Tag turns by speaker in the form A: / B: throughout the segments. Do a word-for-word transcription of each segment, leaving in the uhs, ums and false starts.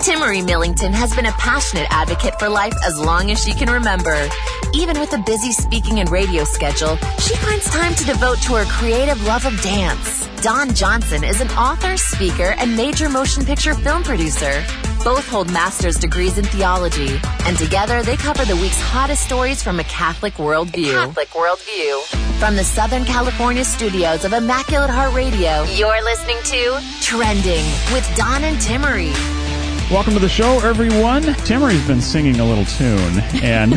A: Timmery Millington has been a passionate advocate for life as long as she can remember. Even with a busy speaking and radio schedule, she finds time to devote to her creative love of dance. Dawn Johnson is an author, speaker, and major motion picture film producer. Both hold master's degrees in theology, and together they cover the week's hottest stories from a Catholic worldview. A Catholic worldview. From the Southern California studios of Immaculate Heart Radio, you're listening to Trending with Dawn and Timmery.
B: Welcome to the show, everyone. Timmery's been singing a little tune, and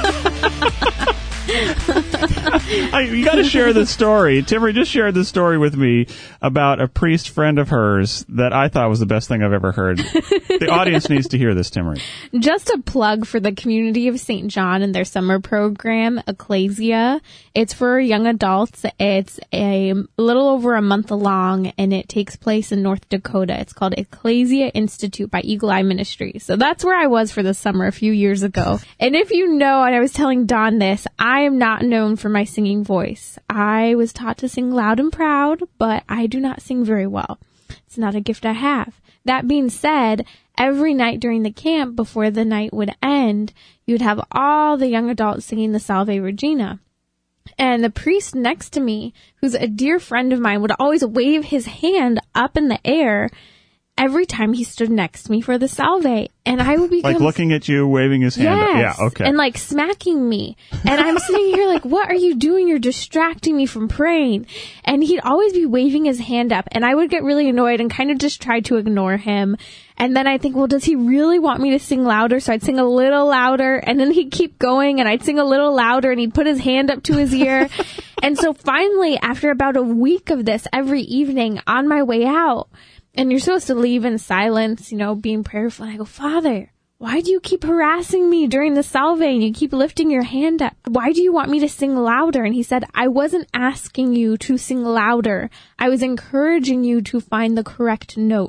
B: I, you got to share this story. Timmery just shared this story with me about a priest friend of hers that I thought was the best thing I've ever heard. The audience needs to hear this, Timmery.
C: Just a plug for the community of Saint John and their summer program, Ecclesia. It's for young adults. It's a little over a month long, and it takes place in North Dakota. It's called Ecclesia Institute by Eagle Eye Ministries. So that's where I was for the summer a few years ago. And if you know, and I was telling Dawn this, I am not known for my singing voice. I was taught to sing loud and proud, but I do not sing very well. It's not a gift I have. That being said, every night during the camp, before the night would end, you'd have all the young adults singing the Salve Regina. And the priest next to me, who's a dear friend of mine, would always wave his hand up in the air every time he stood next to me for the Salve. And I would become...
B: Like looking at you, waving his hand
C: yes,
B: up. Yeah, okay.
C: And like smacking me. And I'm sitting here like, what are you doing? You're distracting me from praying. And he'd always be waving his hand up. And I would get really annoyed and kind of just try to ignore him. And then I think, well, does he really want me to sing louder? So I'd sing a little louder. And then he'd keep going and I'd sing a little louder and he'd put his hand up to his ear. And so finally, after about a week of this every evening on my way out, and you're supposed to leave in silence, you know, being prayerful. And I go, Father, why do you keep harassing me during the Salve and you keep lifting your hand up? Why do you want me to sing louder? And he said, I wasn't asking you to sing louder. I was encouraging you to find the correct note.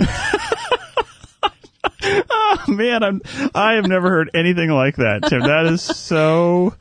B: Oh, man, I'm, I have never heard anything like that, Tim. That is so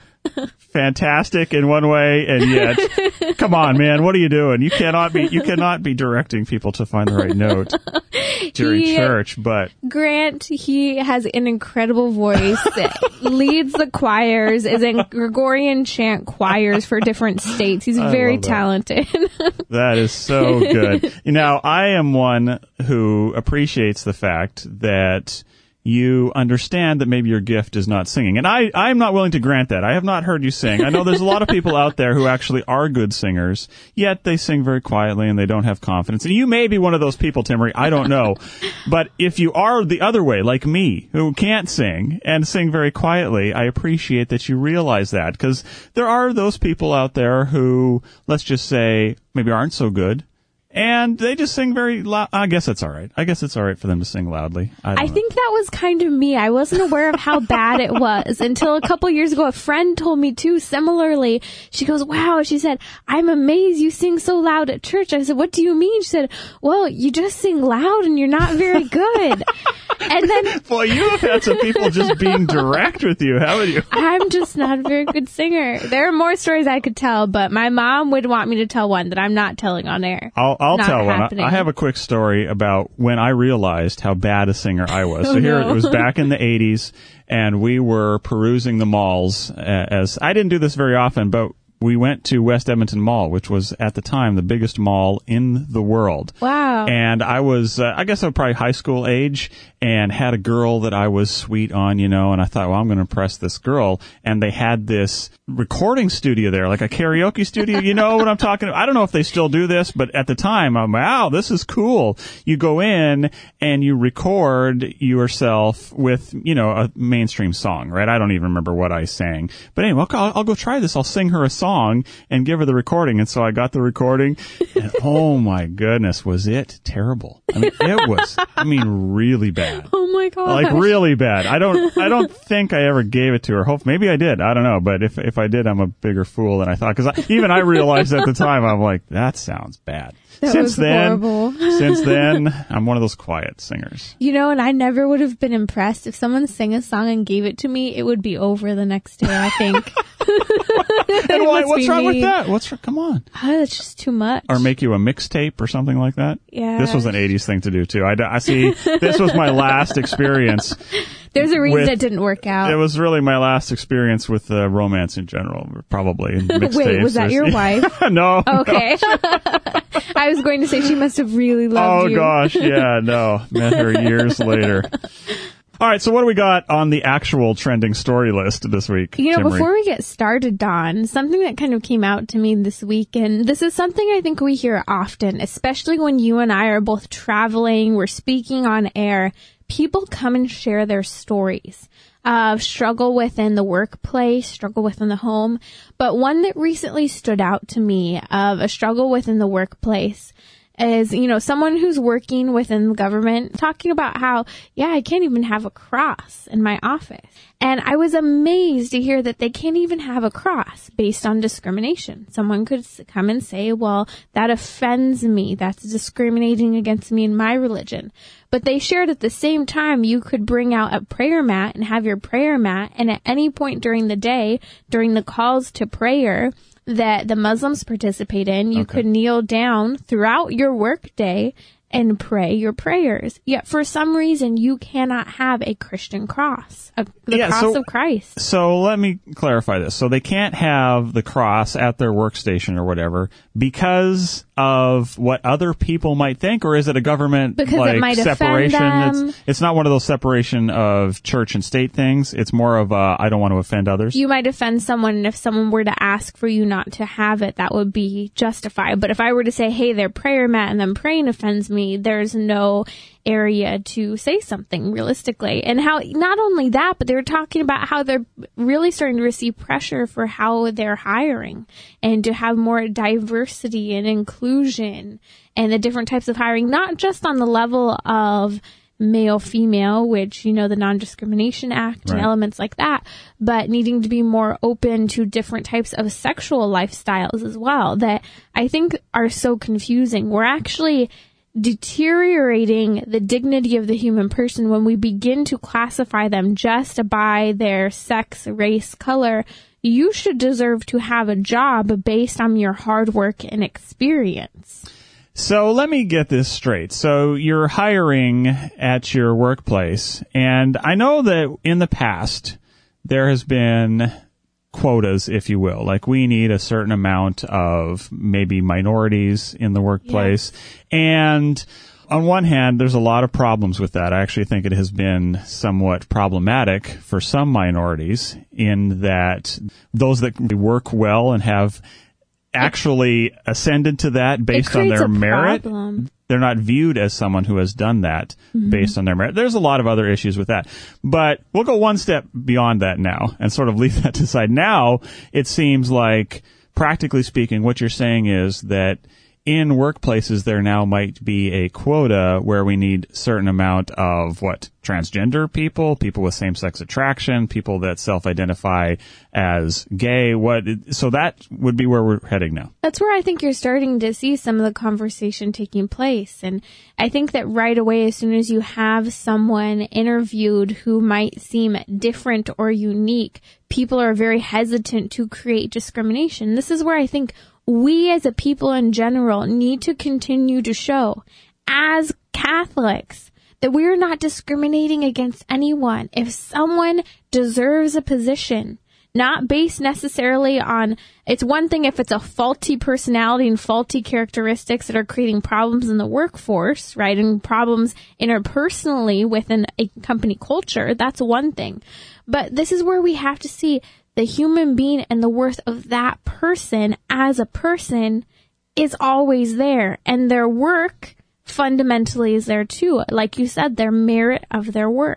B: fantastic in one way, and yet, come on, man, what are you doing? You cannot be, you cannot be directing people to find the right note during
C: he,
B: church, but...
C: Grant, he has an incredible voice, leads the choirs, is in Gregorian chant choirs for different states. He's
B: I
C: very
B: love that.
C: talented.
B: That is so good. Now, I am one who appreciates the fact that you understand that maybe your gift is not singing. And I, I'm not willing to grant that. I have not heard you sing. I know there's a lot of people out there who actually are good singers, yet they sing very quietly and they don't have confidence. And you may be one of those people, Timmery. I don't know. But if you are the other way, like me, who can't sing and sing very quietly, I appreciate that you realize that. Because there are those people out there who, let's just say, maybe aren't so good. And they just sing very loud. I guess it's all right. I guess it's all right for them to sing loudly. I, don't
C: I
B: know.
C: think that was kind of me. I wasn't aware of how bad it was until a couple years ago. A friend told me too, similarly. She goes, wow, she said, I'm amazed you sing so loud at church. I said, what do you mean? She said, well, you just sing loud and you're not very good. And then,
B: well, you have had some people just being direct with you, haven't you?
C: I'm just not a very good singer. There are more stories I could tell, but my mom would want me to tell one that I'm not telling on air.
B: I'll, I'll
C: not
B: tell
C: happening.
B: one. I have a quick story about when I realized how bad a singer I was. So
C: oh,
B: here,
C: no.
B: it was back in the eighties, and we were perusing the malls. As I didn't do this very often, but we went to West Edmonton Mall, which was at the time the biggest mall in the world.
C: Wow.
B: And I was, uh, I guess I was probably high school age, and had a girl that I was sweet on, you know, and I thought, well, I'm going to impress this girl. And they had this recording studio there, like a karaoke studio. You know what I'm talking about? I don't know if they still do this, but at the time, I'm, wow, this is cool. You go in and you record yourself with, you know, a mainstream song, right? I don't even remember what I sang. But anyway, I'll, I'll go try this. I'll sing her a song and give her the recording. And so I got the recording, and oh my goodness, was it terrible. I mean, it was, I mean, really bad.
C: Oh my god!
B: Like really bad. I don't. I don't think I ever gave it to her. Hope maybe I did. I don't know. But if if I did, I'm a bigger fool than I thought. Because even I realized at the time, I'm like, that sounds bad.
C: That
B: since
C: was
B: then,
C: horrible.
B: since then, I'm one of those quiet singers.
C: You know, and I never would have been impressed if someone sang a song and gave it to me. It would be over the next day, I think.
B: And why, what's wrong with that? What's come on?
C: Oh, it's just too much.
B: Or make you a mixtape or something like that.
C: Yeah.
B: This was an eighties thing to do too. I, I see. This was my last experience.
C: There's a reason
B: with,
C: it didn't work out.
B: It was really my last experience with uh, romance in general, probably.
C: Wait, was that your wife?
B: No.
C: Okay.
B: No.
C: I was going to say she must have really loved
B: oh,
C: you.
B: Oh gosh, yeah, no. Met her years later. All right, so what do we got on the actual trending story list this week?
C: You know,
B: Timmery?
C: Before we get started, Don, something that kind of came out to me this week, and this is something I think we hear often, especially when you and I are both traveling, we're speaking on air, people come and share their stories of struggle within the workplace, struggle within the home. But one that recently stood out to me of a struggle within the workplace is, you know, someone who's working within the government talking about how, yeah, I can't even have a cross in my office. And I was amazed to hear that they can't even have a cross based on discrimination. Someone could come and say, well, that offends me. That's discriminating against me in my religion. But they shared at the same time, you could bring out a prayer mat and have your prayer mat. And at any point during the day, during the calls to prayer that the Muslims participate in, you okay. could kneel down throughout your workday and pray your prayers. Yet for some reason, you cannot have a Christian cross, a, the
B: yeah,
C: cross
B: so,
C: of Christ.
B: So let me clarify this. So they can't have the cross at their workstation or whatever because of what other people might think, or is it a government
C: because
B: like
C: it might
B: separation?
C: Offend them.
B: It's, it's not one of those separation of church and state things. It's more of a, I don't want to offend others.
C: You might offend someone, and if someone were to ask for you not to have it, that would be justified. But if I were to say, hey, their prayer mat and them praying offends me, there's no area to say something realistically. And how, not only that, but they were talking about how they're really starting to receive pressure for how they're hiring and to have more diversity and inclusion and the different types of hiring, not just on the level of male, female, which, you know, the Non-Discrimination Act
B: right.
C: and elements like that, but needing to be more open to different types of sexual lifestyles as well that I think are so confusing. We're actually deteriorating the dignity of the human person when we begin to classify them just by their sex, race, color. You should deserve to have a job based on your hard work and experience.
B: So let me get this straight. So you're hiring at your workplace, and I know that in the past there has been quotas, if you will, like we need a certain amount of maybe minorities in the workplace. Yes. And on one hand, there's a lot of problems with that. I actually think it has been somewhat problematic for some minorities in that those that work well and have actually ascended to that based on their merit,
C: problem.
B: They're not viewed as someone who has done that mm-hmm. based on their merit. There's a lot of other issues with that. But we'll go one step beyond that now and sort of leave that to the side. Now, it seems like, practically speaking, what you're saying is that in workplaces, there now might be a quota where we need a certain amount of, what, transgender people, people with same-sex attraction, people that self-identify as gay. What? So that would be where we're heading now.
C: That's where I think you're starting to see some of the conversation taking place. And I think that right away, as soon as you have someone interviewed who might seem different or unique, people are very hesitant to create discrimination. This is where I think we as a people in general need to continue to show, as Catholics, that we're not discriminating against anyone. If someone deserves a position, not based necessarily on, it's one thing if it's a faulty personality and faulty characteristics that are creating problems in the workforce, right, and problems interpersonally within a company culture, that's one thing. But this is where we have to see the human being and the worth of that person as a person is always there. And their work fundamentally is there too. Like you said, their merit of their work.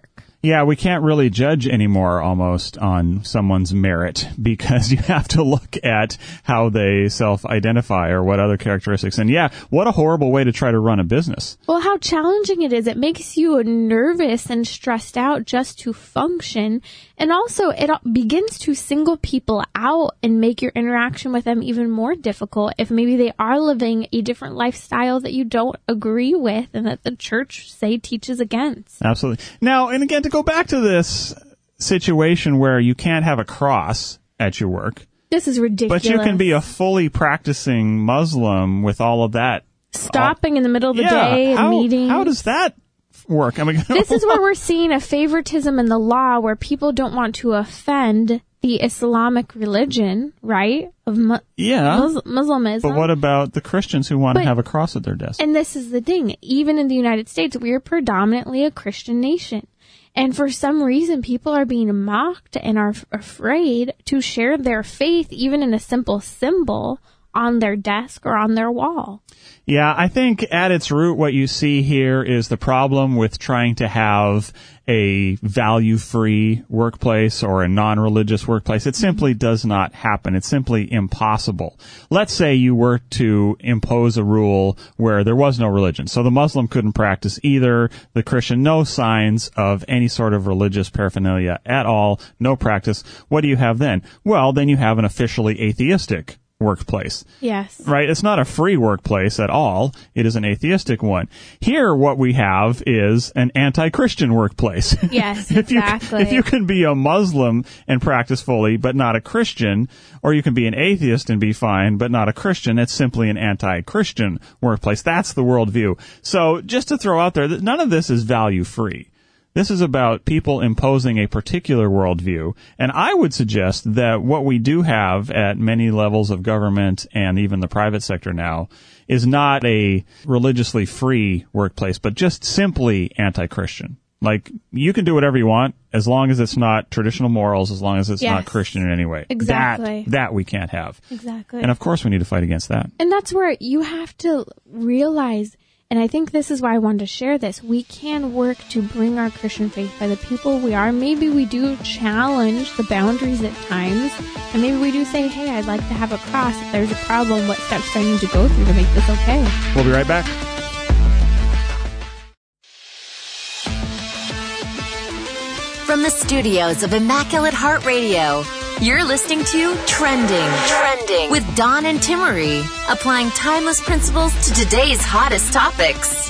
B: Yeah, we can't really judge anymore almost on someone's merit because you have to look at how they self-identify or what other characteristics. And yeah, what a horrible way to try to run a business.
C: Well, how challenging it is. It makes you nervous and stressed out just to function. And also, it begins to single people out and make your interaction with them even more difficult if maybe they are living a different lifestyle that you don't agree with and that the church, say, teaches against.
B: Absolutely. Now, and again, to go back to this situation where you can't have a cross at your work.
C: This is ridiculous.
B: But you can be a fully practicing Muslim with all of that.
C: Stopping all, in the middle of the
B: yeah,
C: day and
B: how,
C: meetings.
B: How does that work? I mean,
C: this is where we're seeing a favoritism in the law where people don't want to offend the Islamic religion, right? Of mu-
B: yeah.
C: Mus- Muslimism.
B: But what about the Christians who want
C: but,
B: to have a cross at their desk?
C: And this is the thing. Even in the United States, we are predominantly a Christian nation. And for some reason, people are being mocked and are f- afraid to share their faith, even in a simple symbol, on their desk or on their wall.
B: Yeah, I think at its root, what you see here is the problem with trying to have a value-free workplace or a non-religious workplace. It simply does not happen. It's simply impossible. Let's say you were to impose a rule where there was no religion. So the Muslim couldn't practice either, the Christian, no signs of any sort of religious paraphernalia at all, no practice. What do you have then? Well, then you have an officially atheistic workplace.
C: Yes.
B: Right? It's not a free workplace at all. It is an atheistic one. Here, what we have is an anti-Christian workplace.
C: Yes,
B: if
C: exactly.
B: You, if you can be a Muslim and practice fully, but not a Christian, or you can be an atheist and be fine, but not a Christian, it's simply an anti-Christian workplace. That's the worldview. So, just to throw out there, that none of this is value-free. This is about people imposing a particular worldview, and I would suggest that what we do have at many levels of government and even the private sector now is not a religiously free workplace, but just simply anti-Christian. Like, you can do whatever you want as long as it's not traditional morals, as long as it's
C: yes.
B: not Christian in any way.
C: Exactly.
B: That, that we can't have.
C: Exactly.
B: And of course we need to fight against that.
C: And that's where you have to realize, and I think this is why I wanted to share this, we can work to bring our Christian faith by the people we are. Maybe we do challenge the boundaries at times, and maybe we do say, hey, I'd like to have a cross. If there's a problem, what steps do I need to go through to make this okay?
B: We'll be right back.
A: From the studios of Immaculate Heart Radio, you're listening to Trending, Trending with Dawn and Timmery, applying timeless principles to today's hottest topics.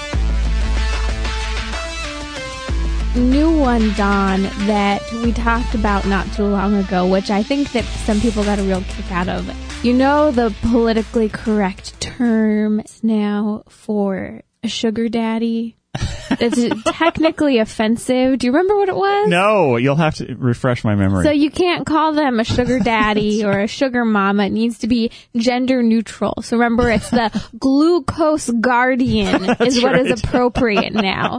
C: New one, Dawn, that we talked about not too long ago, which I think that some people got a real kick out of. You know the politically correct term now for a sugar daddy? It's technically offensive. Do you remember what it was?
B: No, you'll have to refresh my memory.
C: So you can't call them a sugar daddy or a sugar mama. It needs to be gender neutral. So remember, it's the glucose guardian is what
B: right.
C: is appropriate now.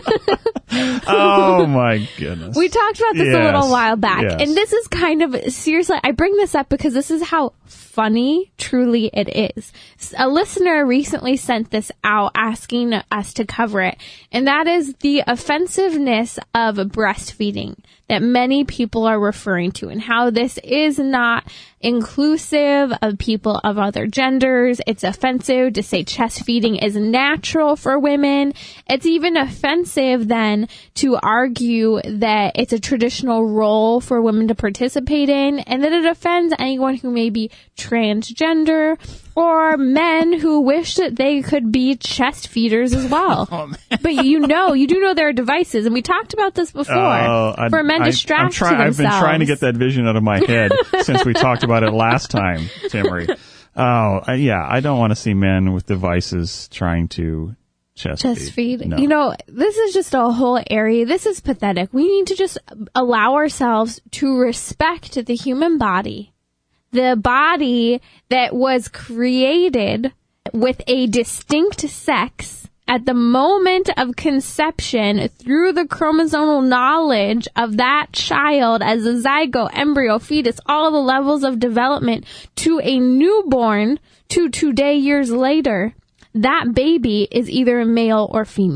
B: Oh my goodness.
C: We talked about this
B: yes.
C: a little while back.
B: Yes.
C: And this is kind of, seriously, I bring this up because this is how funny truly it is. A listener recently sent this out asking us to cover it. And that is the offensiveness of breastfeeding that many people are referring to, and how this is not inclusive of people of other genders. It's offensive to say chest feeding is natural for women. It's even offensive then to argue that it's a traditional role for women to participate in, and that it offends anyone who may be transgender or men who wish that they could be chest feeders as well. Oh, but you know, you do know there are devices, and we talked about this before,
B: uh, I,
C: for men to
B: I,
C: strap
B: I'm try-
C: to themselves.
B: I've been trying to get that vision out of my head since we talked about it last time, Timmery. Oh, uh, yeah, I don't want to see men with devices trying to chest,
C: chest feed.
B: feed. No.
C: You know, this is just a whole area. This is pathetic. We need to just allow ourselves to respect the human body. The body that was created with a distinct sex at the moment of conception through the chromosomal knowledge of that child as a zygote, embryo, fetus, all the levels of development to a newborn to today years later. That baby is either male or female.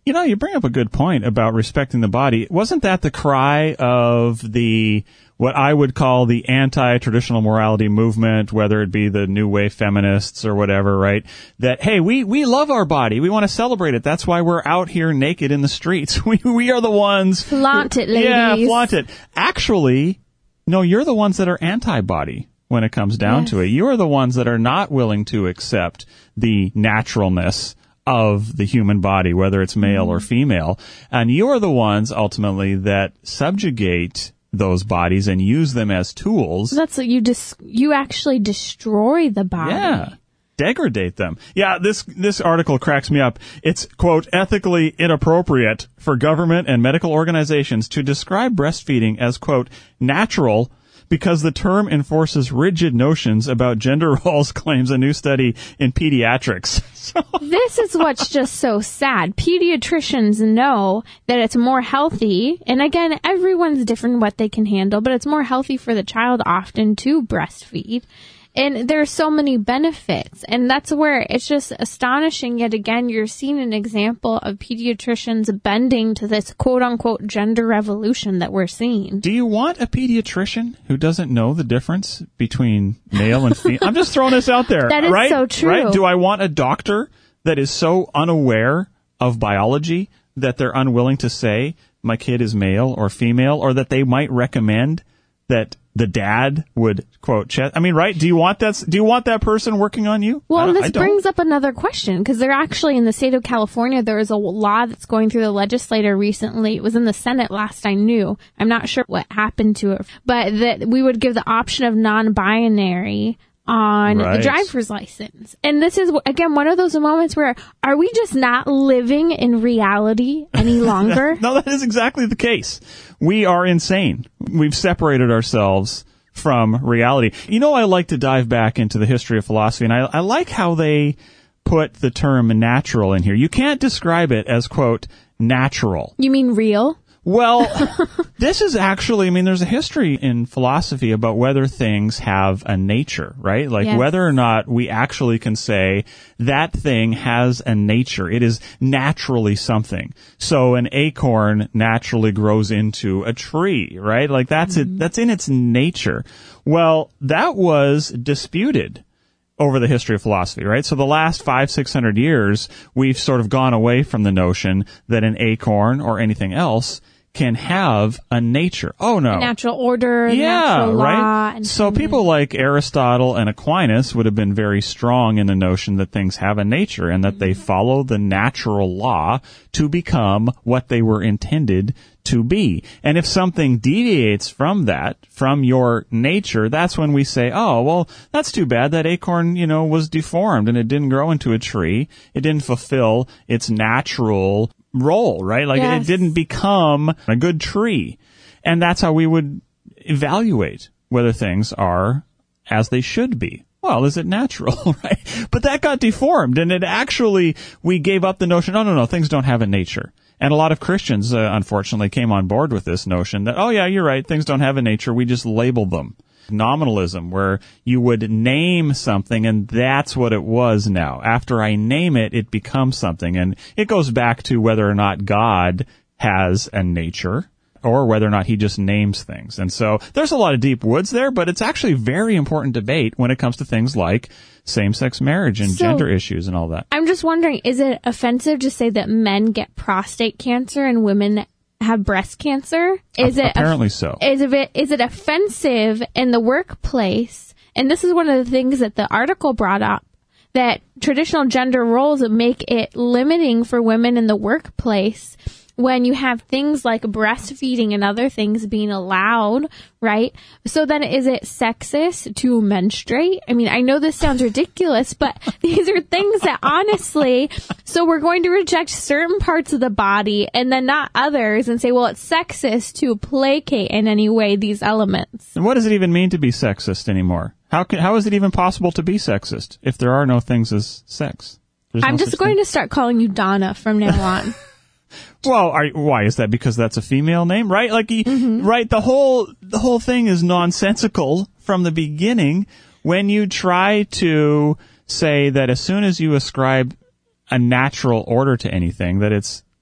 B: You know, you bring up a good point about respecting the body. Wasn't that the cry of the, what I would call the anti-traditional morality movement, whether it be the new wave feminists or whatever, right? That, hey, we, we love our body. We want to celebrate it. That's why we're out here naked in the streets. We, we are the ones.
C: Flaunt it, ladies.
B: Yeah, flaunt it. Actually, no, you're the ones that are anti-body when it comes down
C: yes.
B: to it. You are the ones that are not willing to accept the naturalness of the human body, whether it's male mm-hmm. or female. And you are the ones ultimately that subjugate those bodies and use them as tools.
C: That's what you dis- you actually destroy the body.
B: Yeah. Degradate them. Yeah, this this article cracks me up. It's, quote, ethically inappropriate for government and medical organizations to describe breastfeeding as, quote, natural because the term enforces rigid notions about gender roles, claims a new study in pediatrics. So
C: this is what's just so sad. Pediatricians know that it's more healthy, and again, everyone's different what they can handle, but it's more healthy for the child often to breastfeed. And there's so many benefits, and that's where it's just astonishing. Yet again, you're seeing an example of pediatricians bending to this quote-unquote gender revolution that we're seeing.
B: Do you want a pediatrician who doesn't know the difference between male and female? I'm just throwing this out there.
C: That is
B: right?
C: so true.
B: Right? Do I want a doctor that is so unaware of biology that they're unwilling to say my kid is male or female, or that they might recommend that the dad would, quote, ch- I mean, right? Do you want that, do you want that person working on you?
C: Well, this brings up another question, because they're actually in the state of California, there is a law that's going through the legislature recently. It was in the Senate last I knew. I'm not sure what happened to it, but that we would give the option of non-binary on
B: right.
C: the driver's license. And this is, again, one of those moments where, are we just not living in reality any longer?
B: No, that is exactly the case. We are insane. We've separated ourselves from reality. You know, I like to dive back into the history of philosophy, and I, I like how they put the term natural in here. You can't describe it as, quote, natural.
C: You mean real?
B: Well, this is actually, I mean, there's a history in philosophy about whether things have a nature, right? Like
C: yes.
B: whether or not we actually can say that thing has a nature. It is naturally something. So an acorn naturally grows into a tree, right? Like that's mm-hmm. it, that's in its nature. Well, that was disputed over the history of philosophy, right? So the last five, six hundred years, we've sort of gone away from the notion that an acorn or anything else can have a nature. Oh, no.
C: A natural order,
B: yeah,
C: natural law.
B: Right?
C: And
B: so people like Aristotle and Aquinas would have been very strong in the notion that things have a nature and that mm-hmm. they follow the natural law to become what they were intended to be. And if something deviates from that, from your nature, that's when we say, oh, well, that's too bad. That acorn, you know, was deformed and it didn't grow into a tree. It didn't fulfill its natural role, right? Like
C: yes.
B: it didn't become a good tree. And that's how we would evaluate whether things are as they should be. Well, is it natural, right? But that got deformed, and it actually, we gave up the notion, no, no, no, things don't have a nature. And a lot of Christians, uh, unfortunately, came on board with this notion that, oh yeah, you're right, things don't have a nature, we just label them. Nominalism, where you would name something and that's what it was now. After I name it, it becomes something. And it goes back to whether or not God has a nature or whether or not he just names things. And so there's a lot of deep woods there, but it's actually very important debate when it comes to things like same-sex marriage and
C: so,
B: gender issues and all that.
C: I'm just wondering, is it offensive to say that men get prostate cancer and women have breast cancer? Is it
B: apparently so?
C: Is it is it offensive in the workplace? And this is one of the things that the article brought up, that traditional gender roles make it limiting for women in the workplace when you have things like breastfeeding and other things being allowed, right? So then is it sexist to menstruate? I mean, I know this sounds ridiculous, but these are things that honestly, so we're going to reject certain parts of the body and then not others and say, well, it's sexist to placate in any way these elements.
B: And what does it even mean to be sexist anymore? How can, how is it even possible to be sexist if there are no things as sex? There's
C: I'm
B: no
C: just going
B: thing?
C: to start calling you Donna from now on.
B: Well, are, why is that? Because that's a female name, right? Like, mm-hmm. right? The whole the whole thing is nonsensical from the beginning. When you try to say that as soon as you ascribe a natural order to anything, that it's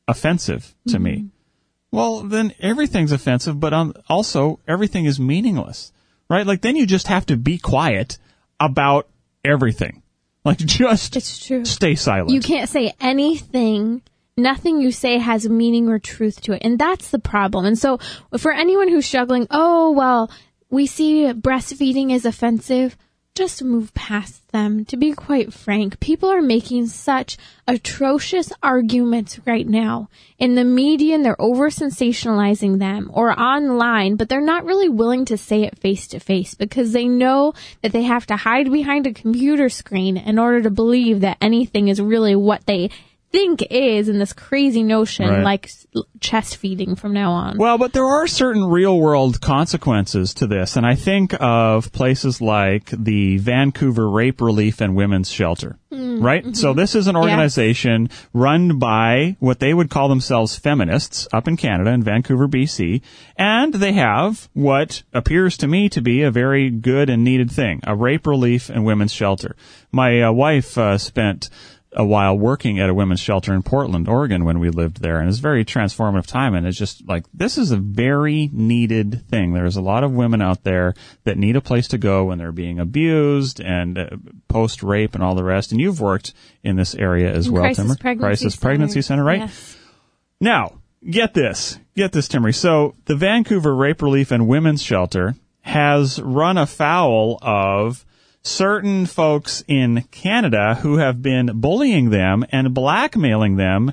B: offensive to mm-hmm. me. Well, then everything's offensive, but um, also everything is meaningless, right? Like then you just have to be quiet about everything. Like just
C: it's true.
B: Stay silent.
C: You can't say anything. Nothing you say has meaning or truth to it. And that's the problem. And so for anyone who's struggling, oh, well, we see breastfeeding is offensive. Just move past them. To be quite frank, people are making such atrocious arguments right now. In the media, and they're over-sensationalizing them or online, but they're not really willing to say it face-to-face because they know that they have to hide behind a computer screen in order to believe that anything is really what they think is in this crazy notion,
B: right.
C: like chest feeding from now on.
B: Well, but there are certain real-world consequences to this, and I think of places like the Vancouver Rape Relief and Women's Shelter, mm, right? Mm-hmm. So this is an organization yes. run by what they would call themselves feminists up in Canada, in Vancouver, B C, and they have what appears to me to be a very good and needed thing, a rape relief and women's shelter. My uh, wife uh, spent a while working at a women's shelter in Portland, Oregon when we lived there. And it's a very transformative time. And it's just like, this is a very needed thing. There's a lot of women out there that need a place to go when they're being abused and uh, post-rape and all the rest. And you've worked in this area as
C: in
B: well,
C: Crisis
B: Timmer.
C: Pregnancy
B: Crisis
C: Center.
B: Pregnancy Center, right?
C: Yes.
B: Now, get this. Get this, Timmery. So the Vancouver Rape Relief and Women's Shelter has run afoul of certain folks in Canada who have been bullying them and blackmailing them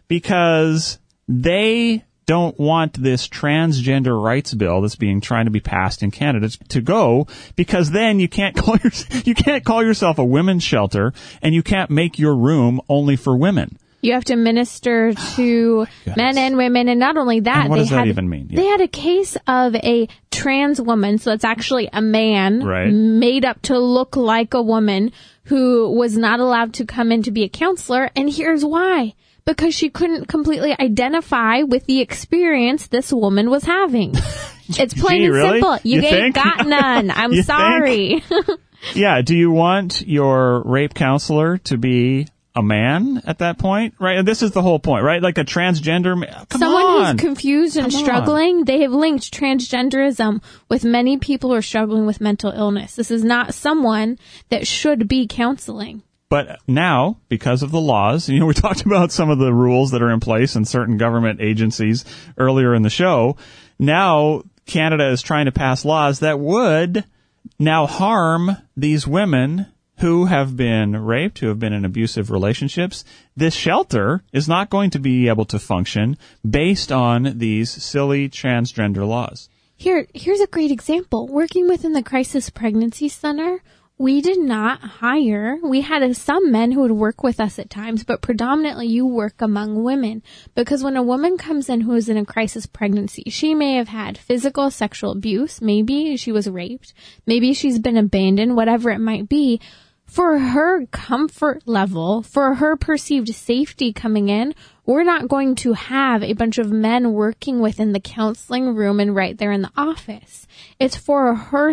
B: because they don't want this transgender rights bill that's being trying to be passed in Canada to go, because then you can't call your, you can't call yourself a women's shelter and you can't make your room only for women.
C: You have to minister to oh men and women, and not only that,
B: and what
C: they
B: does
C: had
B: that even mean? Yeah.
C: They had a case of a trans woman, so it's actually a man
B: right.
C: made up to look like a woman who was not allowed to come in to be a counselor, and here's why. Because she couldn't completely identify with the experience this woman was having. It's plain
B: Gee,
C: and
B: really?
C: simple. You,
B: you
C: ain't
B: think?
C: got none. I'm
B: you
C: sorry.
B: Yeah, do you want your rape counselor to be a man at that point, right? And this is the whole point, right? Like a transgender man. Come
C: Someone
B: on.
C: who's confused and
B: Come
C: struggling,
B: on.
C: They have linked transgenderism with many people who are struggling with mental illness. This is not someone that should be counseling.
B: But now, because of the laws, you know, we talked about some of the rules that are in place in certain government agencies earlier in the show. Now, Canada is trying to pass laws that would now harm these women who have been raped, who have been in abusive relationships. This shelter is not going to be able to function based on these silly transgender laws.
C: Here, here's a great example. Working within the Crisis Pregnancy Center, we did not hire, we had some men who would work with us at times, but predominantly you work among women. Because when a woman comes in who is in a crisis pregnancy, she may have had physical, sexual abuse, maybe she was raped, maybe she's been abandoned, whatever it might be. For her comfort level, for her perceived safety coming in, we're not going to have a bunch of men working within the counseling room and right there in the office. It's for her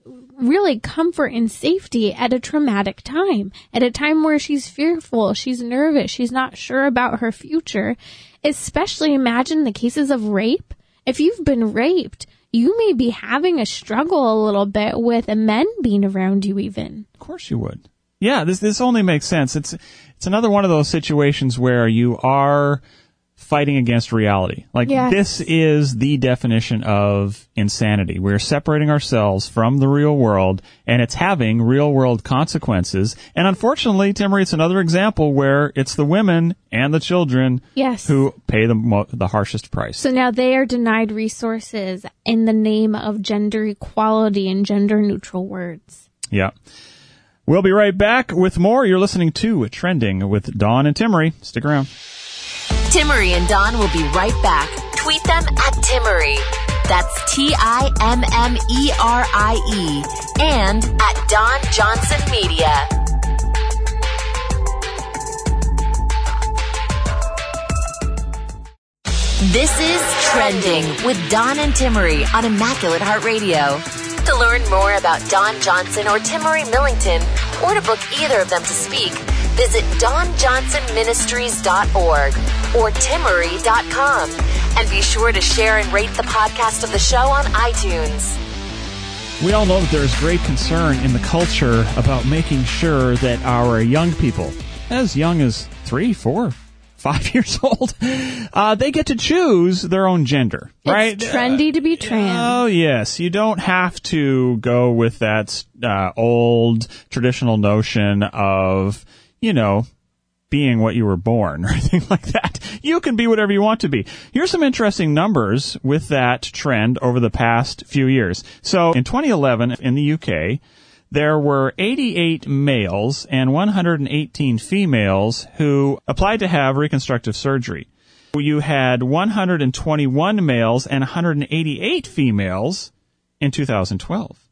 C: really comfort and safety at a traumatic time, at a time where she's fearful, she's nervous, she's not sure about her future. Especially imagine the cases of rape. If you've been raped, you may be having a struggle a little bit with men being around you even.
B: Of course you would. Yeah, this this only makes sense. It's it's another one of those situations where you are fighting against reality. Like,
C: yes.
B: This is the definition of insanity. We're separating ourselves from the real world, and it's having real-world consequences. And unfortunately, Timmery, it's another example where it's the women and the children
C: yes.
B: who pay the mo- the harshest price.
C: So now they are denied resources in the name of gender equality and gender-neutral words.
B: Yeah. We'll be right back with more. You're listening to Trending with Dawn and Timmery. Stick around.
A: Timmery and Dawn will be right back. Tweet them at Timmery. That's T I M M E R I E. And at Dawn Johnson Media. This is Trending with Dawn and Timmery on Immaculate Heart Radio. To learn more about Dawn Johnson or Timmery Millington, or to book either of them to speak, visit dawn johnson ministries dot org or timmery dot com. And be sure to share and rate the podcast of the show on iTunes.
B: We all know that there's great concern in the culture about making sure that our young people, as young as three, four, five years old, uh, they get to choose their own gender, right?
C: It's trendy uh, to be trans.
B: Oh, yes. You don't have to go with that uh, old traditional notion of, you know, being what you were born or anything like that. You can be whatever you want to be. Here's some interesting numbers with that trend over the past few years. So in twenty eleven in the U K, there were eighty-eight males and one hundred eighteen females who applied to have reconstructive surgery. You had one hundred twenty-one males and one hundred eighty-eight females in two thousand twelve.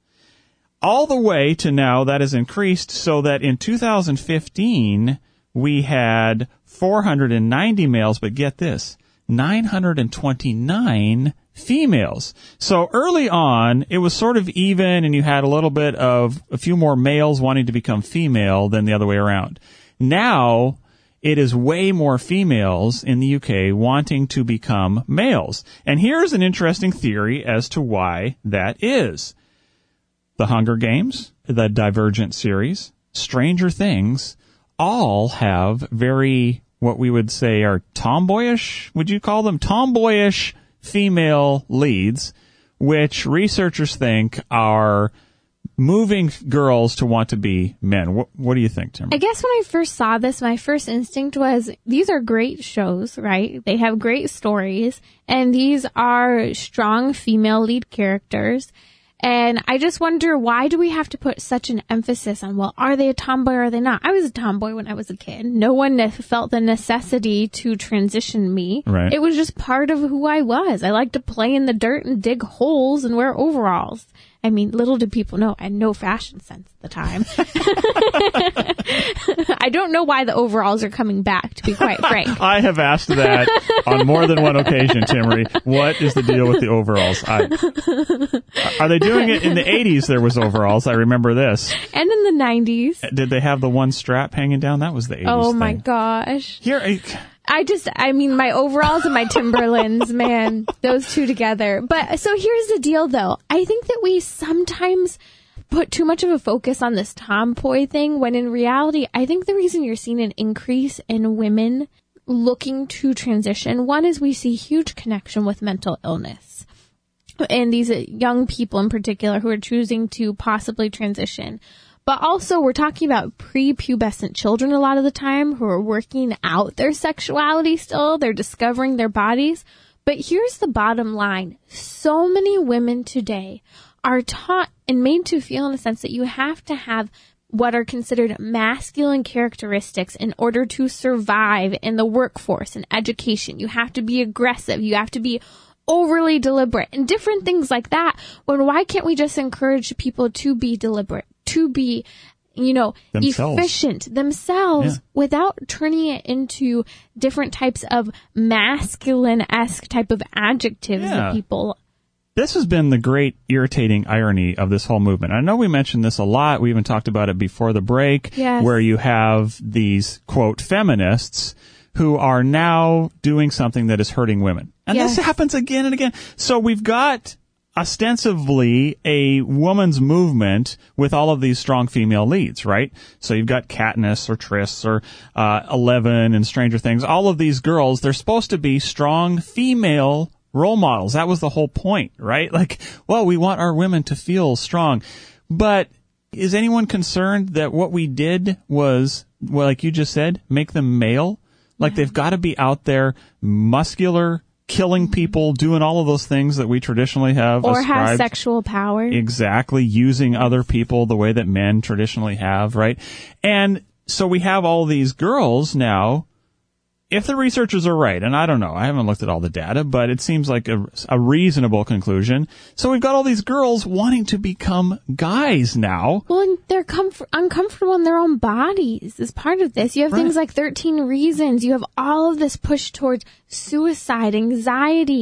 B: All the way to now, that has increased so that in two thousand fifteen, we had four hundred ninety males, but get this, nine hundred twenty-nine females. So early on, it was sort of even, and you had a little bit of a few more males wanting to become female than the other way around. Now, it is way more females in the U K wanting to become males. And here's an interesting theory as to why that is. The Hunger Games, the Divergent series, Stranger Things, all have very, what we would say are tomboyish, would you call them? Tomboyish female leads, which researchers think are moving girls to want to be men. What, what do you think, Tim?
C: I guess when I first saw this, my first instinct was, these are great shows, right? They have great stories, and these are strong female lead characters. And I just wonder, why do we have to put such an emphasis on, well, are they a tomboy or are they not? I was a tomboy when I was a kid. No one ne- felt the necessity to transition me.
B: Right.
C: It was just part of who I was. I liked to play in the dirt and dig holes and wear overalls. I mean, little did people know I had no fashion sense at the time. I don't know why the overalls are coming back, to be quite frank.
B: I have asked that on more than one occasion, Timmery. What is the deal with the overalls? I, are they doing it in the eighties? There was overalls. I remember this.
C: And in the nineties.
B: Did they have the one strap hanging down? That was the eighties
C: Oh,
B: thing.
C: my gosh.
B: Here, I,
C: I just, I mean, my overalls and my Timberlands, man, those two together. But so here's the deal, though. I think that we sometimes put too much of a focus on this tomboy thing, when in reality, I think the reason you're seeing an increase in women looking to transition, one is we see huge connection with mental illness. And these young people in particular who are choosing to possibly transition. But also, we're talking about prepubescent children a lot of the time who are working out their sexuality still. They're discovering their bodies. But here's the bottom line. So many women today are taught and made to feel in a sense that you have to have what are considered masculine characteristics in order to survive in the workforce and education. You have to be aggressive. You have to be overly deliberate and different things like that. When why can't we just encourage people to be deliberate? To be, you know,
B: themselves.
C: efficient themselves, yeah, without turning it into different types of masculine-esque type of adjectives
B: yeah.
C: that people.
B: This has been the great irritating irony of this whole movement. I know we mentioned this a lot. We even talked about it before the break,
C: yes.
B: where you have these, quote, feminists who are now doing something that is hurting women. And
C: yes.
B: this happens again and again. So we've got ostensibly a woman's movement with all of these strong female leads, right? So you've got Katniss or Triss or uh, Eleven and Stranger Things. All of these girls, they're supposed to be strong female role models. That was the whole point, right? Like, well, we want our women to feel strong. But is anyone concerned that what we did was, well, like you just said, make them male? Like yeah. they've got to be out there, muscular, killing people, doing all of those things that we traditionally have
C: or
B: ascribed.
C: have sexual power.
B: Exactly, using other people the way that men traditionally have, right? And so we have all these girls now. If the researchers are right, and I don't know, I haven't looked at all the data, but it seems like a, a reasonable conclusion. So we've got all these girls wanting to become guys now.
C: Well, and they're comf- uncomfortable in their own bodies as part of this. You have
B: right.
C: things like thirteen Reasons. You have all of this push towards suicide, anxiety.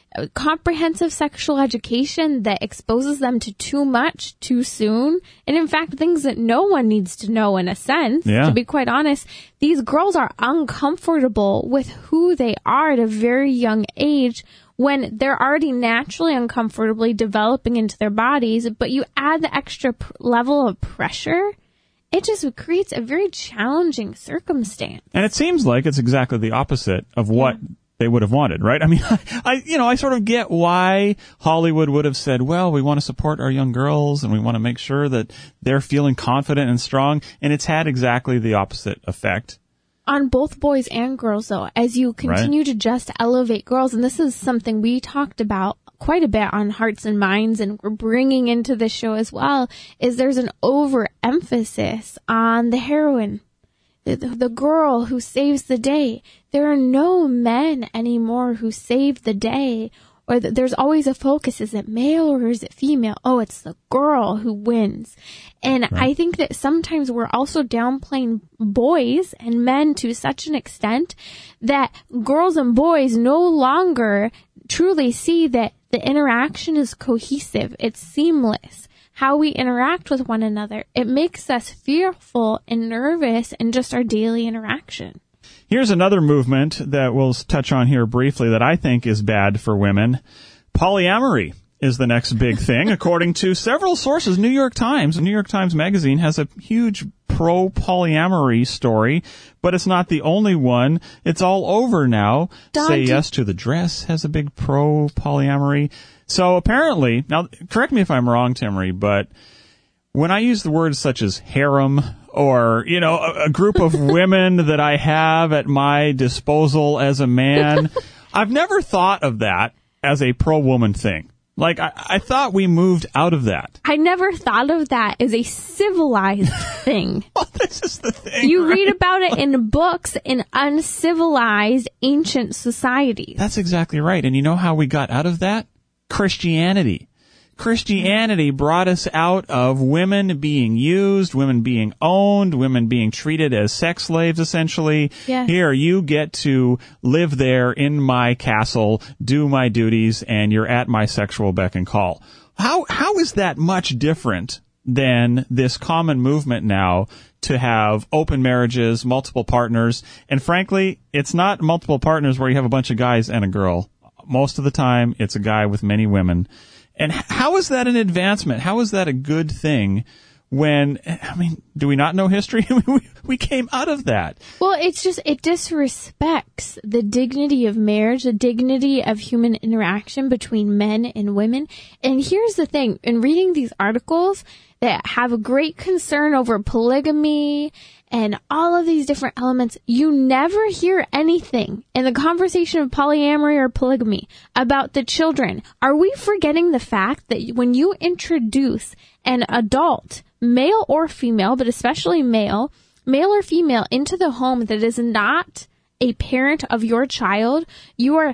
C: comprehensive sexual education that exposes them to too much too soon. And in fact, things that no one needs to know in a sense,
B: yeah.
C: to be quite honest. These girls are uncomfortable with who they are at a very young age when they're already naturally uncomfortably developing into their bodies, but you add the extra pr- level of pressure, it just creates a very challenging circumstance.
B: And it seems like it's exactly the opposite of what yeah. they would have wanted, right? I mean, I, you know, I sort of get why Hollywood would have said, well, we want to support our young girls and we want to make sure that they're feeling confident and strong. And it's had exactly the opposite effect.
C: On both boys and girls, though, as you continue right. to just elevate girls, and this is something we talked about quite a bit on Hearts and Minds, and we're bringing into the show as well, is there's an overemphasis on the heroine, the, the girl who saves the day. There are no men anymore who save the day, or the, there's always a focus. Is it male or is it female? Oh, it's the girl who wins. And right. I think that sometimes we're also downplaying boys and men to such an extent that girls and boys no longer truly see that the interaction is cohesive. It's seamless. How we interact with one another. It makes us fearful and nervous in just our daily interaction.
B: Here's another movement that we'll touch on here briefly that I think is bad for women. Polyamory is the next big thing, according to several sources. New York Times, New York Times Magazine has a huge pro-polyamory story, but it's not the only one. It's all over now.
C: Don,
B: Say Yes to the Dress has a big pro-polyamory. So apparently, now correct me if I'm wrong, Timmery, but when I use the words such as harem or, you know, a, a group of women that I have at my disposal as a man, I've never thought of that as a pro-woman thing. Like, I, I thought we moved out of that.
C: I never thought of that as a civilized thing.
B: Well, this is the thing.
C: You
B: right?
C: read about it in books in uncivilized ancient societies.
B: That's exactly right. And you know how we got out of that? Christianity. Christianity brought us out of women being used, women being owned, women being treated as sex slaves, essentially.
C: Yes.
B: Here, you get to live there in my castle, do my duties, and you're at my sexual beck and call. How how is that much different than this common movement now to have open marriages, multiple partners? And frankly, it's not multiple partners where you have a bunch of guys and a girl. Most of the time, it's a guy with many women. And how is that an advancement? How is that a good thing when, I mean, do we not know history? we, we came out of that.
C: Well, it's just, it disrespects the dignity of marriage, the dignity of human interaction between men and women. And here's the thing, in reading these articles that have a great concern over polygamy and all of these different elements, you never hear anything in the conversation of polyamory or polygamy about the children. Are we forgetting the fact that when you introduce an adult, male or female, but especially male, male or female, into the home that is not a parent of your child, you are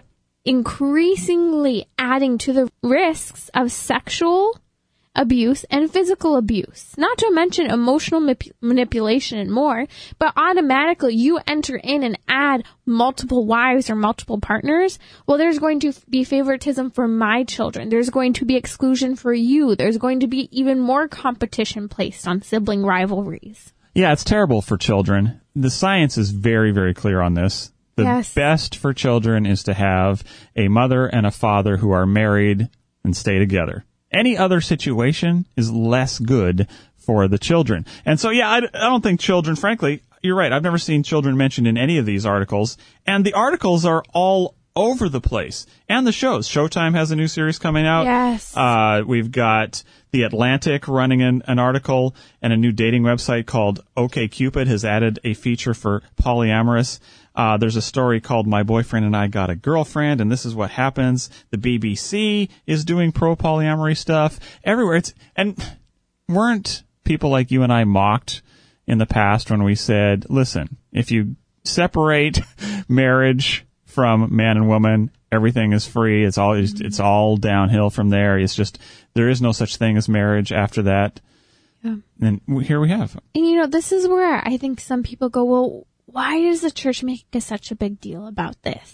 C: increasingly adding to the risks of sexual abuse and physical abuse, not to mention emotional manip- manipulation and more, but automatically you enter in and add multiple wives or multiple partners. Well, there's going to be favoritism for my children. There's going to be exclusion for you. There's going to be even more competition placed on sibling rivalries.
B: Yeah, it's terrible for children. The science is very, very clear on this. The
C: yes.
B: best for children is to have a mother and a father who are married and stay together. Any other situation is less good for the children. And so, yeah, I, I don't think children, frankly, you're right. I've never seen children mentioned in any of these articles. And the articles are all over the place. And the shows. Showtime has a new series coming out.
C: Yes.
B: Uh, we've got The Atlantic running an, an article, and a new dating website called OkCupid has added a feature for polyamorous. Uh, there's a story called My Boyfriend and I Got a Girlfriend, and this is what happens. The B B C is doing pro-polyamory stuff everywhere. It's, and weren't people like you and I mocked in the past when we said, listen, if you separate marriage from man and woman, everything is free. It's all, it's all downhill from there. It's just, there is no such thing as marriage after that.
C: Yeah.
B: And here we have.
C: And you know, this is where I think some people go, well, why does the church make such a big deal about this?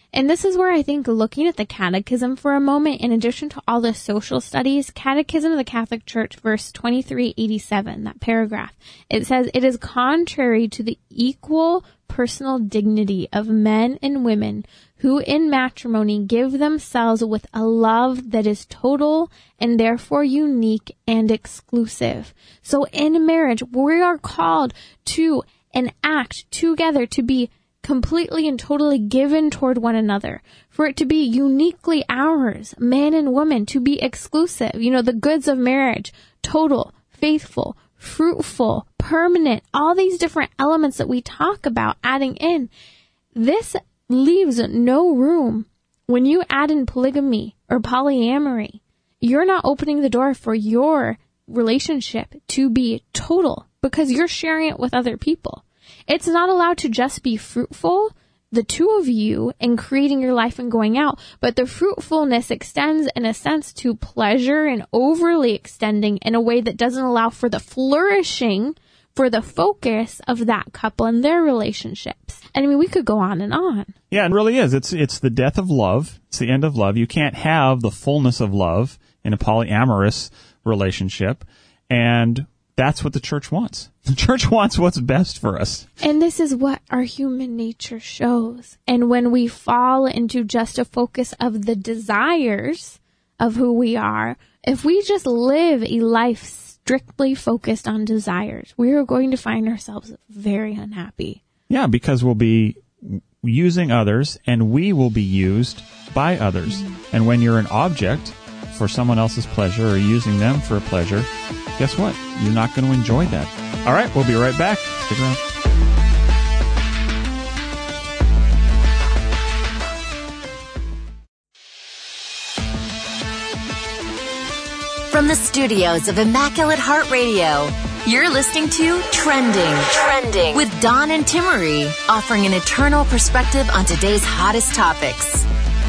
C: And this is where I think looking at the Catechism for a moment, in addition to all the social studies, Catechism of the Catholic Church, verse twenty-three eighty-seven, that paragraph, it says, it is contrary to the equal personal dignity of men and women who in matrimony give themselves with a love that is total and therefore unique and exclusive. So in marriage, we are called to and act together to be completely and totally given toward one another, for it to be uniquely ours, man and woman, to be exclusive. You know, the goods of marriage, total, faithful, fruitful, permanent, all these different elements that we talk about adding in. This leaves no room when you add in polygamy or polyamory. You're not opening the door for your relationship to be total because you're sharing it with other people. It's not allowed to just be fruitful, the two of you, and creating your life and going out, but the fruitfulness extends in a sense to pleasure and overly extending in a way that doesn't allow for the flourishing, for the focus of that couple and their relationships. And I mean, we could go on and on.
B: Yeah, it really is. It's it's the death of love. It's the end of love. You can't have the fullness of love in a polyamorous relationship. And that's what the church wants. The church wants what's best for us.
C: And this is what our human nature shows. And when we fall into just a focus of the desires of who we are, if we just live a life strictly focused on desires, we are going to find ourselves very unhappy.
B: Yeah, because we'll be using others and we will be used by others. Mm-hmm. And when you're an object for someone else's pleasure or using them for a pleasure, guess what? You're not going to enjoy that. All right, we'll be right back. Stick around.
A: From the studios of Immaculate Heart Radio, you're listening to Trending. Trending with Don and Timmery, offering an eternal perspective on today's hottest topics.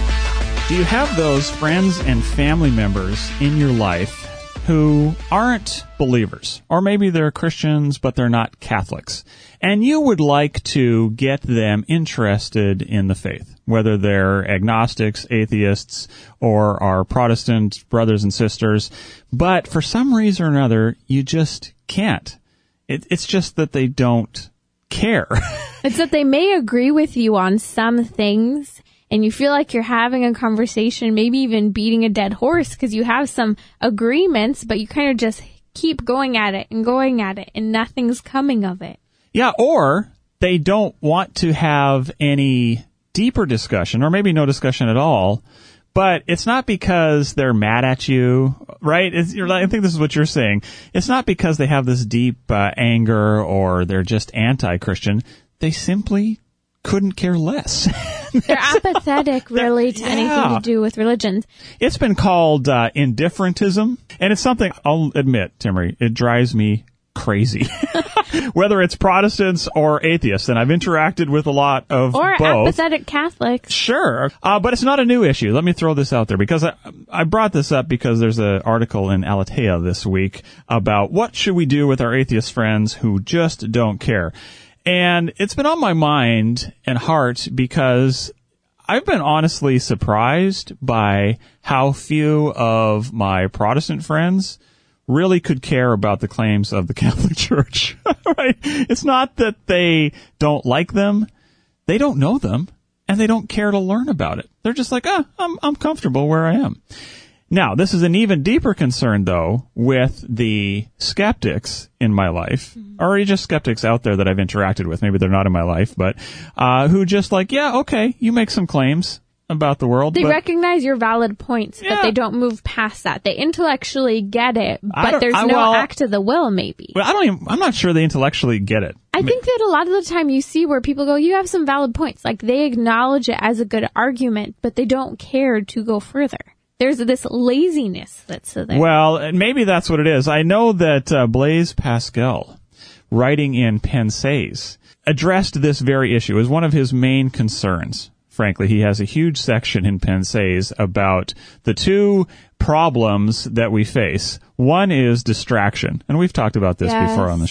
B: Do you have those friends and family members in your life who aren't believers, or maybe they're Christians, but they're not Catholics, and you would like to get them interested in the faith, whether they're agnostics, atheists, or are Protestant brothers and sisters, but for some reason or another, you just can't. It, it's just that they don't care.
C: It's that they may agree with you on some things, and you feel like you're having a conversation, maybe even beating a dead horse because you have some agreements, but you kind of just keep going at it and going at it, and nothing's coming of it.
B: Yeah, or they don't want to have any deeper discussion, or maybe no discussion at all, but it's not because they're mad at you, right? It's, you're, I think this is what you're saying. It's not because they have this deep uh, anger or they're just anti-Christian. They simply couldn't care less.
C: They're apathetic, really, to
B: yeah.
C: anything to do with religion.
B: It's been called uh, indifferentism, and it's something, I'll admit, Timmery, it drives me crazy. Whether it's Protestants or atheists, and I've interacted with a lot of
C: or
B: both.
C: Or apathetic Catholics.
B: Sure, uh, but it's not a new issue. Let me throw this out there, because I, I brought this up because there's an article in Aletheia this week about what should we do with our atheist friends who just don't care. And it's been on my mind and heart because I've been honestly surprised by how few of my Protestant friends really could care about the claims of the Catholic Church. Right? It's not that they don't like them. They don't know them, and they don't care to learn about it. They're just like, ah, I'm, I'm comfortable where I am. Now, this is an even deeper concern, though, with the skeptics in my life, mm-hmm. or just skeptics out there that I've interacted with. Maybe they're not in my life, but uh who just like, yeah, okay, you make some claims about the world.
C: They
B: but,
C: recognize your valid points,
B: yeah.
C: but they don't move past that. They intellectually get it, but there's
B: I,
C: no
B: well,
C: act of the will, maybe.
B: Well, I don't even, I'm not sure they intellectually get it.
C: I, I mean, think that a lot of the time you see where people go, you have some valid points. Like, they acknowledge it as a good argument, but they don't care to go further. There's this laziness that's there.
B: Well, maybe that's what it is. I know that uh, Blaise Pascal, writing in Pensées, addressed this very issue as one of his main concerns. Frankly, he has a huge section in Pensées about the two problems that we face. One is distraction, and we've talked about this
C: yes.
B: before on the show.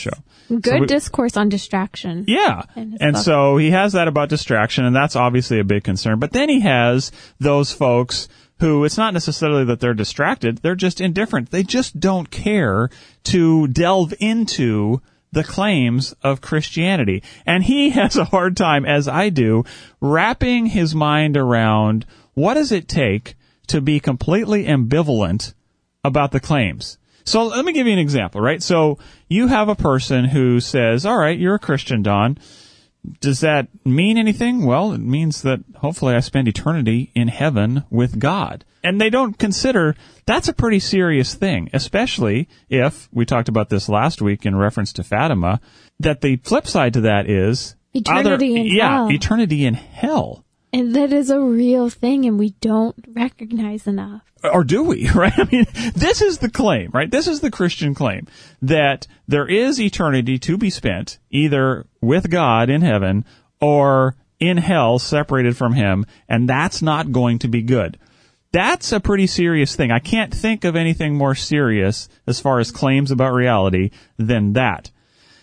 C: Good
B: so we,
C: discourse on distraction.
B: Yeah. And book. So he has that about distraction, and that's obviously a big concern. But then he has those folks who it's not necessarily that they're distracted, they're just indifferent. They just don't care to delve into the claims of Christianity. And he has a hard time, as I do, wrapping his mind around what does it take to be completely ambivalent about the claims. So let me give you an example, right? So you have a person who says, all right, you're a Christian, Don. Does that mean anything? Well, it means that hopefully I spend eternity in heaven with God. And they don't consider that's a pretty serious thing, especially if, we talked about this last week in reference to Fatima, that the flip side to that is
C: eternity
B: other,
C: in
B: yeah,
C: hell.
B: eternity in hell.
C: And that is a real thing, and we don't recognize enough.
B: Or do we, right? I mean, this is the claim, right? This is the Christian claim, that there is eternity to be spent either with God in heaven or in hell separated from Him, and that's not going to be good. That's a pretty serious thing. I can't think of anything more serious as far as claims about reality than that.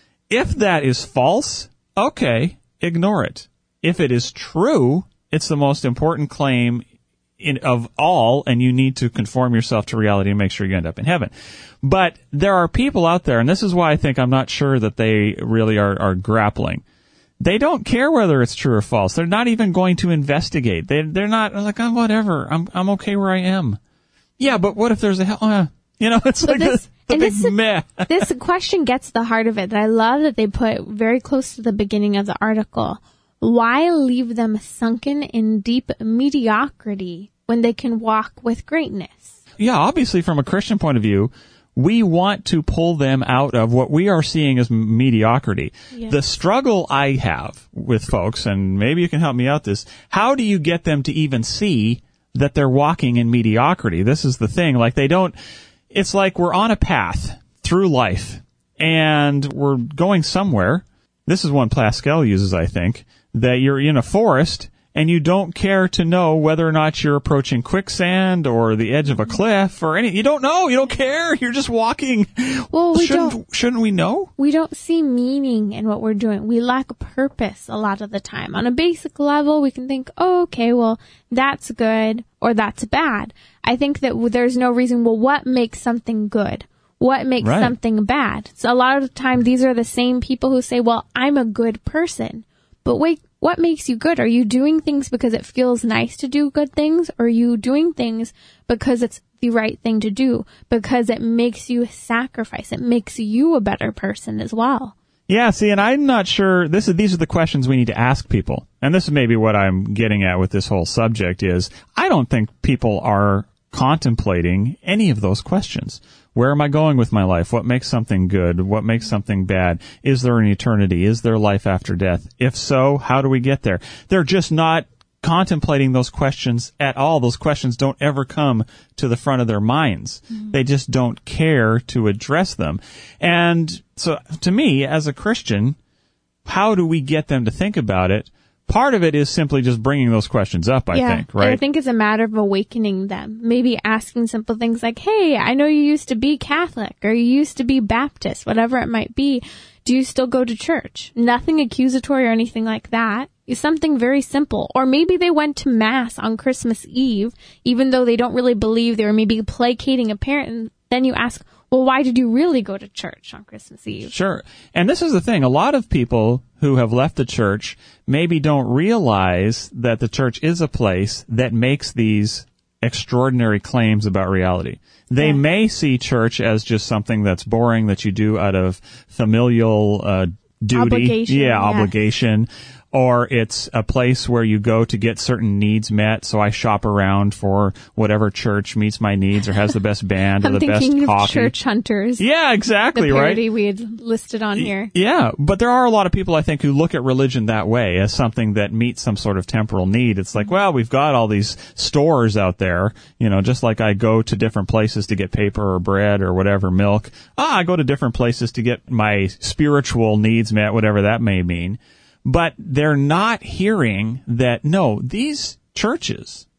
B: If that is false, okay, ignore it. If it is true, it's the most important claim in, of all, and you need to conform yourself to reality and make sure you end up in heaven. But there are people out there, and this is why I think I'm not sure that they really are, are grappling. They don't care whether it's true or false. They're not even going to investigate. They, they're not like, oh, whatever, I'm I'm okay where I am. Yeah, but what if there's a hell? Uh, you know, it's
C: but
B: like
C: this,
B: the, the big
C: this,
B: meh.
C: This question gets the heart of it that I love that they put very close to the beginning of the article. Why leave them sunken in deep mediocrity when they can walk with greatness?
B: Yeah, obviously from a Christian point of view, we want to pull them out of what we are seeing as mediocrity. Yes. The struggle I have with folks, and maybe you can help me out this, how do you get them to even see that they're walking in mediocrity? This is the thing. Like they don't, it's like we're on a path through life and we're going somewhere. This is one Pascal uses, I think, that you're in a forest and you don't care to know whether or not you're approaching quicksand or the edge of a cliff or any. You don't know. You don't care. You're just walking.
C: Well, we
B: shouldn't,
C: don't.
B: Shouldn't we know?
C: We don't see meaning in what we're doing. We lack purpose a lot of the time. On a basic level, we can think, oh, okay, well, that's good or that's bad. I think that there's no reason, well, what makes something good? What makes
B: right.
C: something bad? So a lot of the time, these are the same people who say, well, I'm a good person. But wait, what makes you good? Are you doing things because it feels nice to do good things? Or are you doing things because it's the right thing to do? Because it makes you sacrifice. It makes you a better person as well.
B: Yeah, see, and I'm not sure, this is, these are the questions we need to ask people. And this is maybe what I'm getting at with this whole subject is, I don't think people are contemplating any of those questions. Where am I going with my life? What makes something good? What makes something bad? Is there an eternity? Is there life after death? If so, how do we get there? They're just not contemplating those questions at all. Those questions don't ever come to the front of their minds. Mm-hmm. They just don't care to address them. And so to me, as a Christian, how do we get them to think about it? Part of it is simply just bringing those questions up, I
C: yeah,
B: think, right?
C: And I think it's a matter of awakening them. Maybe asking simple things like, hey, I know you used to be Catholic or you used to be Baptist, whatever it might be. Do you still go to church? Nothing accusatory or anything like that. It's something very simple. Or maybe they went to Mass on Christmas Eve, even though they don't really believe they were maybe placating a parent. And then you ask, well, why did you really go to church on Christmas Eve?
B: Sure. And this is the thing. A lot of people who have left the church maybe don't realize that the church is a place that makes these extraordinary claims about reality. They yeah. may see church as just something that's boring that you do out of familial uh, duty.
C: Obligation.
B: Yeah,
C: yeah.
B: obligation. Or it's a place where you go to get certain needs met. So I shop around for whatever church meets my needs or has the best band or
C: I'm
B: the best
C: thinking of
B: coffee.
C: Church Hunters.
B: Yeah, exactly,
C: the
B: right?
C: parody we had listed on here.
B: Yeah, but there are a lot of people, I think, who look at religion that way as something that meets some sort of temporal need. It's like, well, we've got all these stores out there, you know, just like I go to different places to get paper or bread or whatever, milk. Ah, I go to different places to get my spiritual needs met, whatever that may mean. But they're not hearing that, no, these churches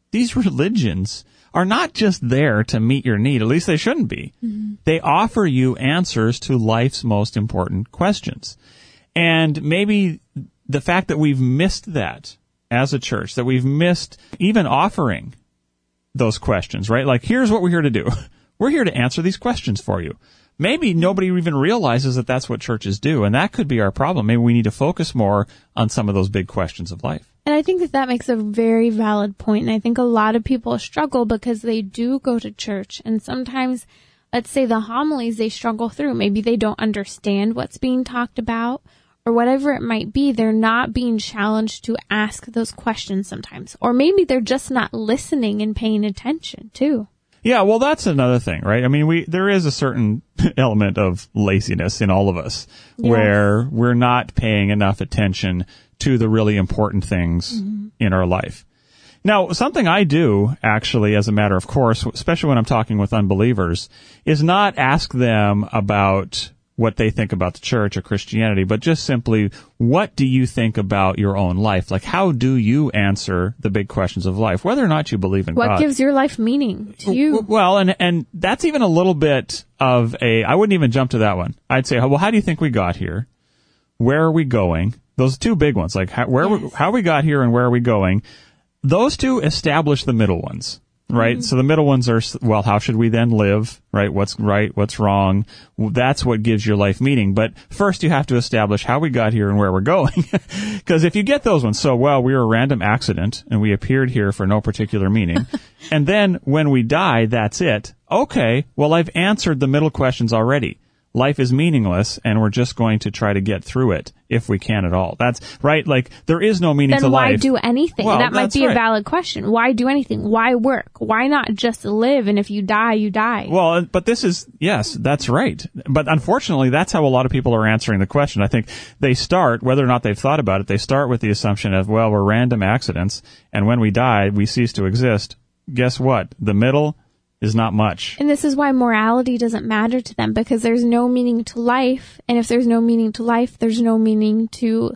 B: these religions are not just there to meet your need. At least they shouldn't be. Mm-hmm. They offer you answers to life's most important questions. And maybe the fact that we've missed that as a church, that we've missed even offering those questions, right? Like, here's what we're here to do. We're here to answer these questions for you. Maybe nobody even realizes that that's what churches do, and that could be our problem. Maybe we need to focus more on some of those big questions of life.
C: And I think that that makes a very valid point, and I think a lot of people struggle because they do go to church, and sometimes, let's say the homilies they struggle through, maybe they don't understand what's being talked about, or whatever it might be, they're not being challenged to ask those questions sometimes. Or maybe they're just not listening and paying attention, too.
B: Yeah, well, that's another thing, right? I mean, we there is a certain element of laziness in all of us, yes, where we're not paying enough attention to the really important things mm-hmm. in our life. Now, something I do, actually, as a matter of course, especially when I'm talking with unbelievers, is not ask them about what they think about the church or Christianity, but just simply, what do you think about your own life? Like, how do you answer the big questions of life, whether or not you believe in
C: what
B: God?
C: What gives your life meaning to you?
B: Well, and and that's even a little bit of a, I wouldn't even jump to that one. I'd say, well, how do you think we got here? Where are we going? Those two big ones, like how, where yes. we, how we got here and where are we going? Those two establish the middle ones. Right? Mm-hmm. So the middle ones are, well, how should we then live? Right? What's right? What's wrong? Well, that's what gives your life meaning. But first you have to establish how we got here and where we're going. Because if you get those ones, so, well, we were a random accident and we appeared here for no particular meaning. And then when we die, that's it. Okay, well, I've answered the middle questions already. Life is meaningless, and we're just going to try to get through it if we can at all. That's right. Like, there is no meaning
C: then
B: to life.
C: Then why do anything?
B: Well,
C: that might be
B: right.
C: a valid question. Why do anything? Why work? Why not just live? And if you die, you die.
B: Well, but this is, yes, that's right. But unfortunately, that's how a lot of people are answering the question. I think they start, whether or not they've thought about it, they start with the assumption of, well, we're random accidents, and when we die, we cease to exist. Guess what? The middle is not much.
C: And this is why morality doesn't matter to them, because there's no meaning to life. And if there's no meaning to life, there's no meaning to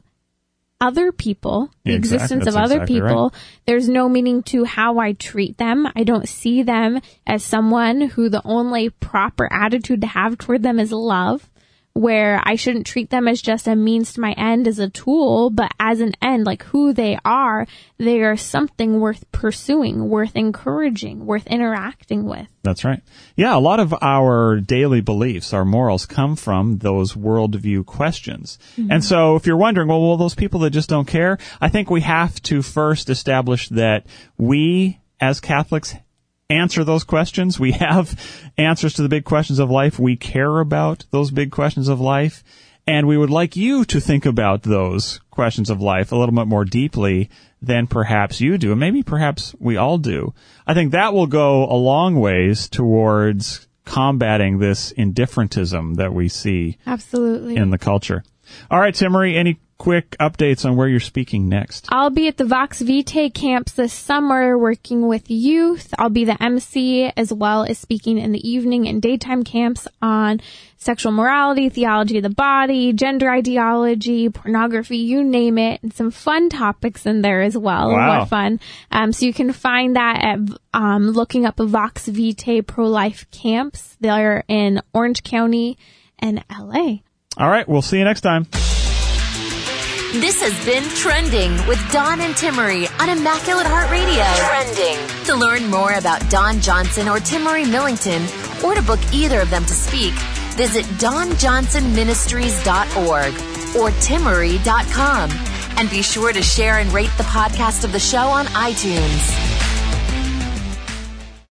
C: other people, the
B: yeah, exactly.
C: existence
B: That's
C: of other
B: exactly
C: people.
B: Right.
C: There's no meaning to how I treat them. I don't see them as someone who the only proper attitude to have toward them is love, where I shouldn't treat them as just a means to my end, as a tool, but as an end, like who they are. They are something worth pursuing, worth encouraging, worth interacting with.
B: That's right. Yeah, a lot of our daily beliefs, our morals, come from those worldview questions. Mm-hmm. And so if you're wondering, well, well, those people that just don't care, I think we have to first establish that we, as Catholics, answer those questions. We have answers to the big questions of life. We care about those big questions of life. And we would like you to think about those questions of life a little bit more deeply than perhaps you do. And maybe perhaps we all do. I think that will go a long ways towards combating this indifferentism that we see
C: absolutely
B: in the culture. All right, Timmerie, any quick updates on where you're speaking next?
C: I'll be at the Vox Vitae camps this summer working with youth. I'll be the M C as well as speaking in the evening and daytime camps on sexual morality, theology of the body, gender ideology, pornography, you name it, and some fun topics in there as well.
B: Wow.
C: More fun. Um, so you can find that at um, looking up Vox Vitae pro-life camps. They're in Orange County and L A.
B: All right, we'll see you next time.
A: This has been Trending with Dawn and Timmerie on Immaculate Heart Radio. Trending. To learn more about Dawn Johnson or Timmerie Millington, or to book either of them to speak, visit dawn johnson ministries dot org or timmerie dot com. And be sure to share and rate the podcast of the show on iTunes.